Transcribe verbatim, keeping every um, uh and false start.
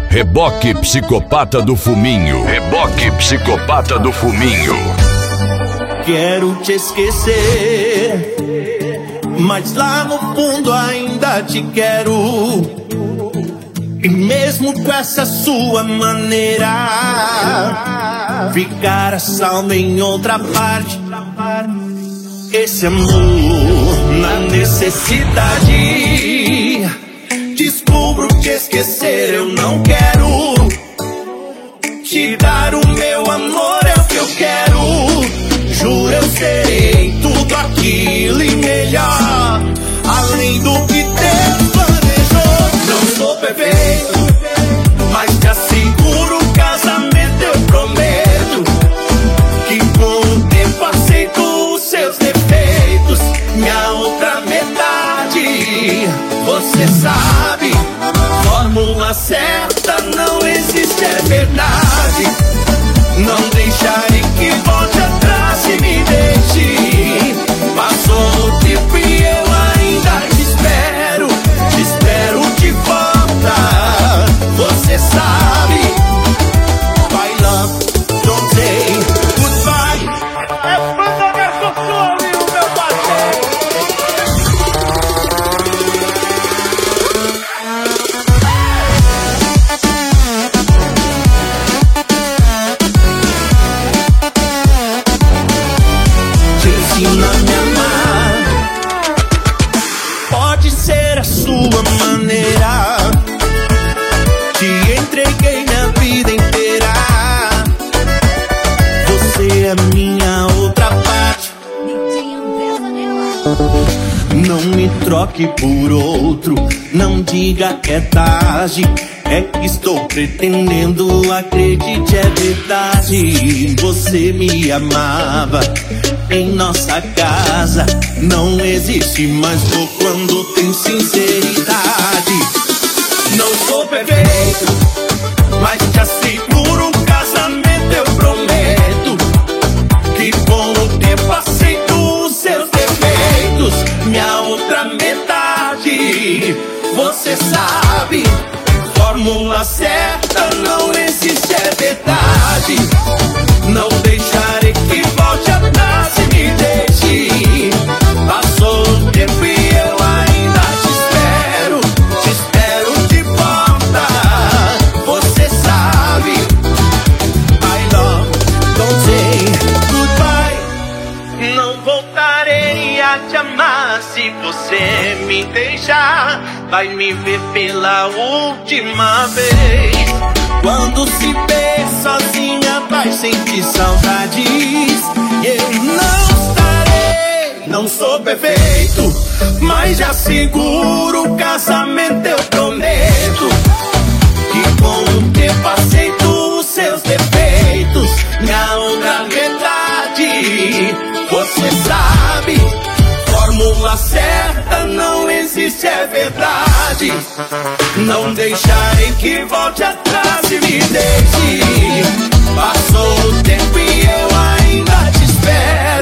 Reboque Psicopata do Fuminho. Reboque Psicopata do Fuminho. Quero te esquecer, mas lá no fundo ainda te quero. E mesmo com essa sua maneira, ficar a salvo em outra parte. Esse amor na necessidade, descubro que esquecer eu não quero. Te dar o meu amor é o que eu quero. Juro eu serei tudo aquilo e melhor, além do que Deus planejou. Não sou perfeito, mas te asseguro o casamento eu prometo. Que com o tempo aceito os seus defeitos. Minha outra metade, você sabe, fórmula certa não existe, é verdade. Não deixarei que volte atrás e me deixe. Passou o tempo e eu ainda te espero. Te espero de volta, você sabe. My love, don't say goodbye. É banda Verso Sul e o meu parceiro. Te ensino a me amar. Pode ser a sua maneira. Te entreguei minha vida inteira. Você é minha outra parte. Não me troque por outro, não diga que é tarde. É que estou pretendendo, acredite, é verdade. Você me amava em nossa casa. Não existe mais dor quando tem sinceridade. Não sou perfeito, mas te asseguro o casamento eu prometo. Que com o tempo aceito os seus defeitos. Minha outra metade, você sabe, fórmula certa não existe, é verdade. Não deixarei que volte atrás e me deixe. Passou o tempo e eu ainda te espero. Te espero de volta, você sabe. I love, don't say goodbye. Não voltarei a te amar se você me deixar. Vai me ver pela última vez. Quando se vê sozinha vai sentir saudades. Eu não estarei, não sou perfeito, mas já seguro o casamento eu prometo. Que com o tempo aceito os seus defeitos. Minha outra verdade, você sabe, fórmula certa não existe, é verdade. Não deixarei que volte atrás e me deixe. Passou o tempo e eu ainda te espero.